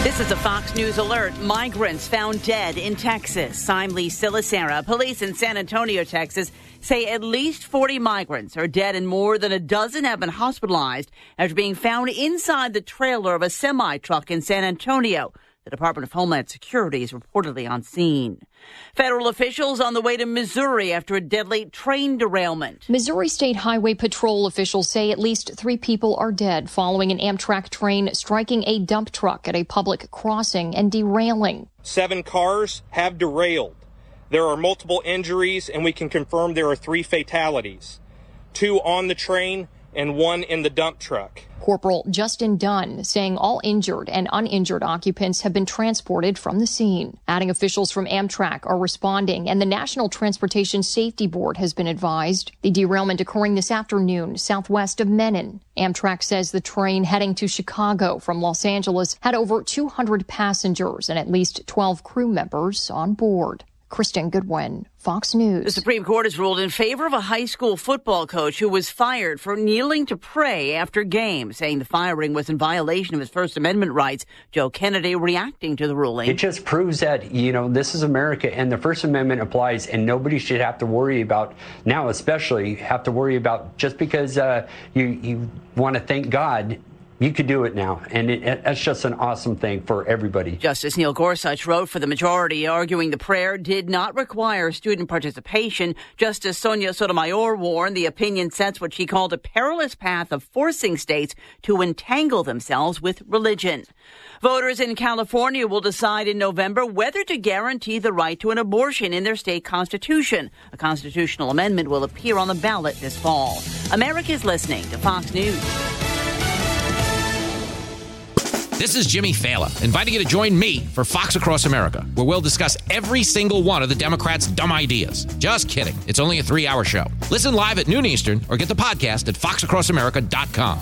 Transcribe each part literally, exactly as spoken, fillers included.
This is a Fox News alert. Migrants found dead in Texas. I'm Lee Silasera. Police in San Antonio, Texas, say at least forty migrants are dead and more than a dozen have been hospitalized after being found inside the trailer of a semi-truck in San Antonio. The Department of Homeland Security is reportedly on scene. Federal officials on the way to Missouri after a deadly train derailment. Missouri State Highway Patrol officials say at least three people are dead following an Amtrak train striking a dump truck at a public crossing and derailing. Seven cars have derailed. There are multiple injuries, and we can confirm there are three fatalities. Two on the train and one in the dump truck. Corporal Justin Dunn saying all injured and uninjured occupants have been transported from the scene. Adding officials from Amtrak are responding, and the National Transportation Safety Board has been advised. The derailment occurring this afternoon southwest of Menin. Amtrak says the train heading to Chicago from Los Angeles had over two hundred passengers and at least twelve crew members on board. Kristen Goodwin, Fox News. The Supreme Court has ruled in favor of a high school football coach who was fired for kneeling to pray after games, saying the firing was in violation of his First Amendment rights. Joe Kennedy reacting to the ruling. It just proves that, you know, this is America and the First Amendment applies, and nobody should have to worry about, now especially, have to worry about just because uh, you, you want to thank God. You could do it now, and it, it, that's just an awesome thing for everybody. Justice Neil Gorsuch wrote for the majority, arguing the prayer did not require student participation. Justice Sonia Sotomayor warned the opinion sets what she called a perilous path of forcing states to entangle themselves with religion. Voters in California will decide in November whether to guarantee the right to an abortion in their state constitution. A constitutional amendment will appear on the ballot this fall. America is listening to Fox News. This is Jimmy Fallon, inviting you to join me for Fox Across America, where we'll discuss every single one of the Democrats' dumb ideas. Just kidding. It's only a three-hour show. Listen live at noon Eastern or get the podcast at fox across america dot com.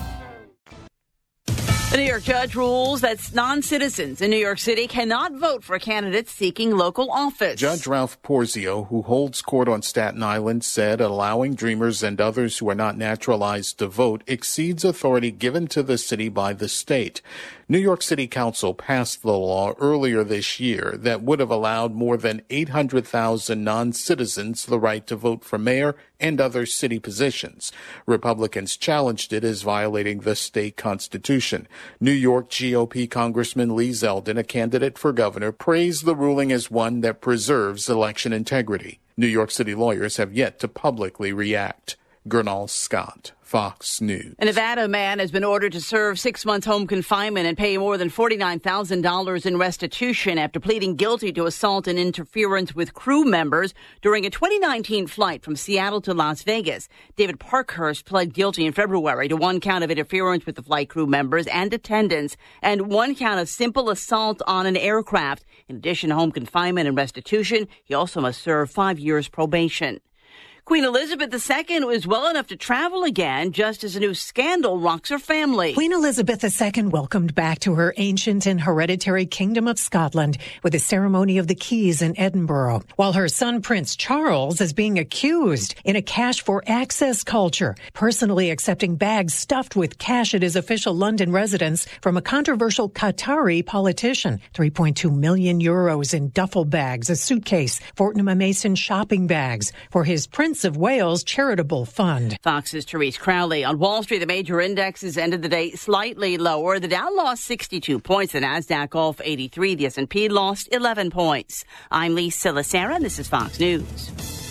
The New York judge rules that non-citizens in New York City cannot vote for candidates seeking local office. Judge Ralph Porzio, who holds court on Staten Island, said allowing Dreamers and others who are not naturalized to vote exceeds authority given to the city by the state. New York City Council passed the law earlier this year that would have allowed more than eight hundred thousand non-citizens the right to vote for mayor and other city positions. Republicans challenged it as violating the state constitution. New York G O P Congressman Lee Zeldin, a candidate for governor, praised the ruling as one that preserves election integrity. New York City lawyers have yet to publicly react. Gernal Scott, Fox News. A Nevada man has been ordered to serve six months home confinement and pay more than forty-nine thousand dollars in restitution after pleading guilty to assault and interference with crew members during a twenty nineteen flight from Seattle to Las Vegas. David Parkhurst pled guilty in February to one count of interference with the flight crew members and attendants and one count of simple assault on an aircraft. In addition to home confinement and restitution, he also must serve five years probation. Queen Elizabeth the Second was well enough to travel again just as a new scandal rocks her family. Queen Elizabeth the Second welcomed back to her ancient and hereditary Kingdom of Scotland with a ceremony of the keys in Edinburgh, while her son Prince Charles is being accused in a cash-for-access culture, personally accepting bags stuffed with cash at his official London residence from a controversial Qatari politician. three point two million euros in duffel bags, a suitcase, Fortnum and Mason shopping bags for his Prince of Wales charitable fund. Fox's Therese Crowley. On Wall Street, the major indexes ended the day slightly lower. The Dow lost sixty-two points, the Nasdaq off eighty-three, the S and P lost eleven points. I'm Lee Silasera, and this is Fox News.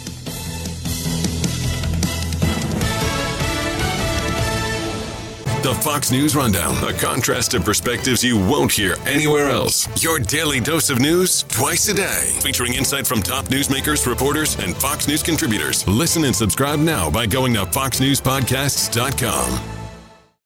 The Fox News Rundown, a contrast of perspectives you won't hear anywhere else. Your daily dose of news twice a day, featuring insight from top newsmakers, reporters, and Fox News contributors. Listen and subscribe now by going to fox news podcasts dot com.